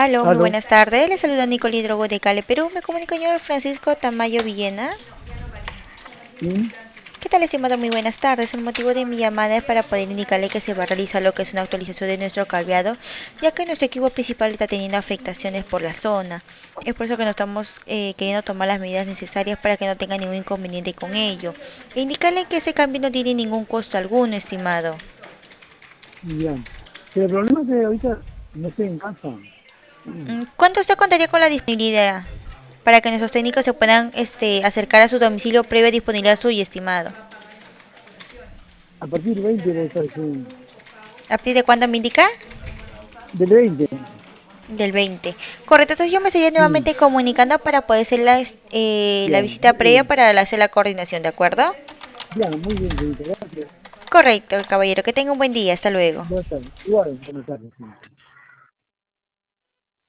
Aló, muy Aló. buenas tardes. Le saluda Nicole Hidrogo de Cali, Perú. Me comunico con el señor Francisco Tamayo Villena. Sí, ¿Qué tal, estimado? Muy buenas tardes. El motivo de mi llamada es para poder indicarle que se va a realizar lo que es una actualización de nuestro cableado, ya que nuestro equipo principal está teniendo afectaciones por la zona. Es por eso que nos estamos queriendo tomar las medidas necesarias para que no tenga ningún inconveniente con ello. E indicarle que ese cambio no tiene ningún costo alguno, estimado. ya. Pero el problema es que ahorita no estoy en casa. ¿Cuánto usted contaría con la disponibilidad para que nuestros técnicos se puedan acercar a su domicilio previa disponibilidad suya, estimado? A partir del 20 voy a estar aquí. ¿A partir de cuándo me indica? Del 20. Del 20. Correcto, entonces yo me estaría Mm, nuevamente comunicando para poder hacer la ya, visita muy previa bien. para hacer la coordinación, ¿de acuerdo? Ya, muy bien, señorita. Gracias. Correcto, caballero, que tenga un buen día, hasta luego. Buenas tardes. Igual, buenas tardes. Sí.